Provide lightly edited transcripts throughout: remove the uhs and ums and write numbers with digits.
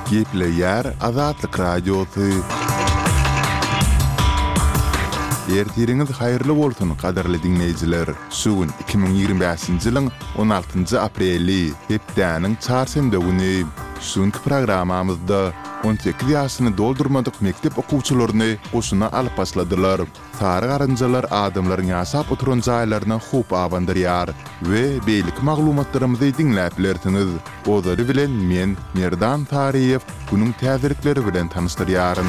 Gepleyer Azatlyk Radiosu. Ertiriniz hayırlı bolsun kadarly dinleyijiler. Şugun 2025-nji ýylyň 16-njy apreli hepdäniň çarşembe güni. Şuňky programamyzda 18 ýaşyny doldurmadyk mektep okuwçylaryny goşuna alyp başladylar. Sary garynjalar adamlaryň ýaşap oturan jaýlaryna hup awandyrýar we beýlik maglumatlarymyzy dinläp bilersiňiz. Ozary bilen men Merdan Tariýew günüň täzirikleri bilen tanışdyrýaryn.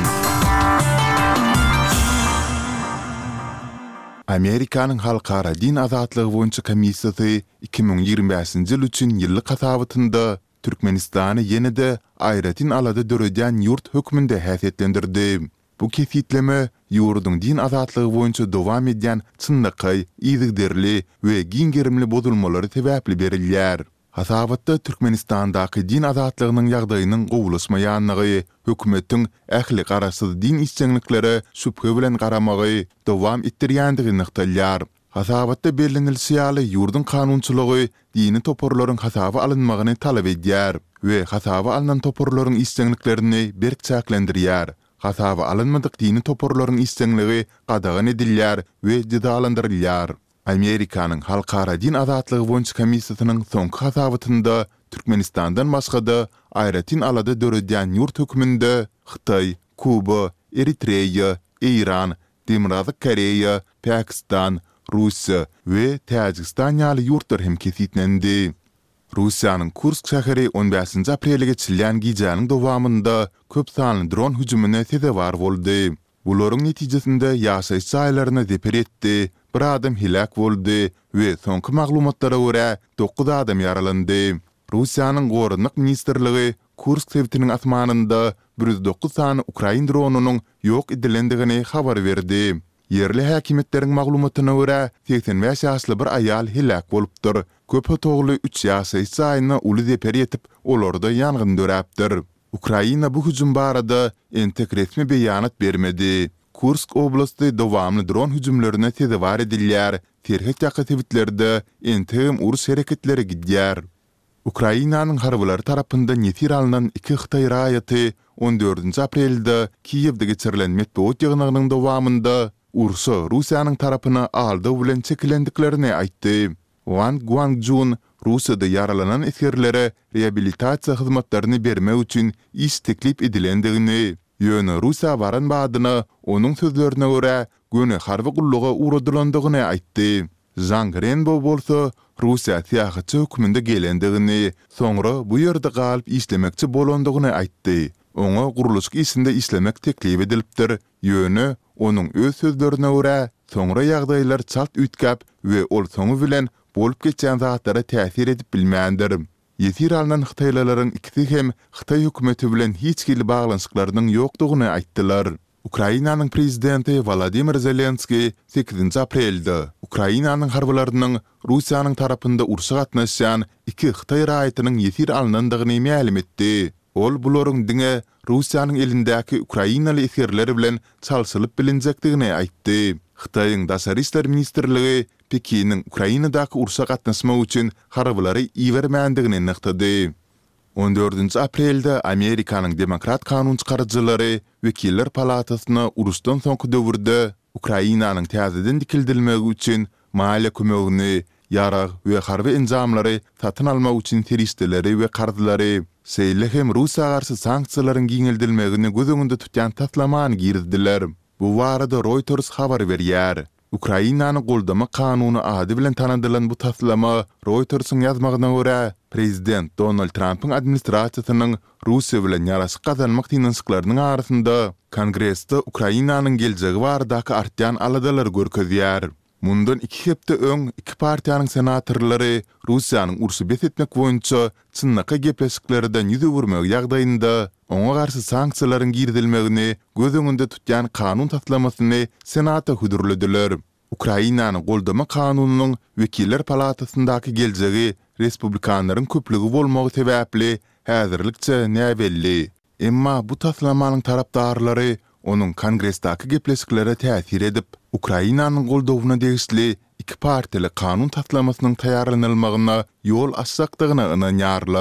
Amerikanyň Halkara Din Azatlygy boýunça komissiýasy 2025-nji ýyl üçin ýyllyk hasabatynda Türkmenistany ýene-de aýratyn alady döredýän ýurt hökmünde häsiýetlendirdi. Bu kefitleme ýurduň din azatlygy boýunça dowam edýän çynlyky, ýygyderli we giňgerimli bozulmalary sebäpli berilýär. Hasabatda Türkmenistandaky din azatlygynyň ýagdaýynyň gowulaşmaýanlygy, hökümetiň ähli garasyz din isçeňlikleri şüphe bilen garamagy dowam etdirýändigi nykdalýar. Hasabatda bellenilýär ýurdun kanunçylygy dini toporlaryň hasaba alynmagyny talap edýär we hasaba alynan toporlaryň isçeňliklerini berkçäklendirýär. Hasaba alynmadyk dini toporlaryň isçeňligi gadagan edilýär we jidalandyrylýar. Amerikanyň Halkara Din Azatlygy boýunça komissiýasynyň soňky hasabatynda Türkmenistandan başga aýratyn alady döredýän ýurt hökmünde Hytaý, Kuba, Eritreýa, Iran, Demokratik Koreýa, Pakistan, Russiýa we Täjikistan ýaly ýurtlar hem kesitlendi. Russiýanyň Kursk şäheri 15-nji aprelge çylýan giýjanyň dowamynda köp sanly dron hüjümine sebäp boldy. Bularyň netijesinde ýaşaýyş jaýlaryna deper etdi, bir adam hilak boldy we soňky maglumatlara görä 9 adam ýaralandy. Russiýanyň Gorunlyk ministrligi Kursk sebitiniň asmanynda 109 sany Ukrain dronunyň ýok edilendigini habar berdi. Yerli häkimetleriň maglumatyna görä 85 ýaşly bir aýal hilak bolupdyr. Köpü togly 3 ýaşaýyş jaýyna uly deper etip olarda ýangyn döräpdir. Ukraina bu hüjüm barada entek resmi beýanat bermedi. Kursk oblasty dowamly dron hüjümlerine tezewar edilýär. Terhet ýakatybitlerde entegim urus hereketleri gidýär. Ukrainanyň harbylary tarapyndan ýetir alynan 2 Hytaý raýaty 14-nji aprelde Kiýewde geçirilen metbuat ýygnagynyň dowamynda urusy Russiýanyň tarapyna aldy bilen çekilendiklerini aýtdy. Wang Guangjun Russiýada yaralanan eskerlere reabilitasiýa hyzmatlaryny bermek üçin iş teklip edilendigini, ýöne Russiýa baran badyna onuň sözlerine görä göne harby gulluga uğradylandygyny aýtdy. Zhang Renbo bolsa Russiýa tähäçi hökmünde gelendigini, soňra bu ýerde galyp işlemekçi bolandygyny aýtdy. Oňa guruluşyk işinde işlemek teklip edilipdir, ýöne onuň öz sözlerine görä soňra ýagdaýlar çalt ütkap we ol soňu bilen bolup geçen zatlara täsir edip bilmändir. Ýetir alynan Hytaýlaryň ikisi hem Hytaý hökümeti bilen hiç gili baglanşyklarynyň ýokdugyny aýtdylar. Ukrainanyň prezidenti Volodymyr Zelenski 8-nji aprelde Ukrainanyň harbalarynyň Russiýanyň tarapynda uruşa gatnaşan 2 Hytaý raýatynyň ýetir alynandygyny ma'lum etdi. Ol bularyň diňe Russiýanyň elindäki Ukrainaly eskerleri bilen çalşylyp bilinjekdigini aýtdy. Hytaýyň Daşary işler ministrligi Pekiniň Ukrainadaky uruşa gatnaşmak üçin harbylary iýermändigini nyktady. 14-nji aprelde Amerikanyň Demokrat kanun çykarjylary Wekiller Palatasyna uruşdan soňky döwürde Ukrainanyň täzeden dikildilmegi üçin maliýe kömegini, ýarag we harby enjamlary satyn almak üçin teristleri we karzdylary, seýle hem Russiýa garşy sanksiýalaryň giňildilmegini göz öňünde tutýan taslamany girdiler. Bu barada Reuters habar berýär. Ukrainanyň goldama kanuny ady bilen tanadylan bu taslama Reutersyň ýazmagyna görä Prezident Donald Trump'yň administrasiýasynyň Russiýa bilen ýaraşyk gazanmak tynançyklarynyň arasynda Kongressde Ukrainanyň geljegi baradaky artýan aladalar görkezýär. Mundan 2 hepde öň 2 partiýanyň senatorlary Russiýanyň urusy betetmek boýunça çynnyka gepleşiklerden ýüze vurmak ýagdaýynda oňa garşy sanksiýalaryň girdilmegini göz öňünde tutýan kanun taslamasyny senata hudurladiler. Ukrainanyň goldama kanunynyň Wekiller Palatasyndaky geljegi respublikanlaryň köplügi bolmagy sebäpli häzirlikçe näbelli. Emma bu taslamanyň tarapdarlary onuň kongressdaky gepleşiklere täsir edip Ukrainanyň goldawyna degişli 2 partiýaly kanun taslamasynyň taýýarlanylmagyna ýol açjakdygyna ynanýarlar.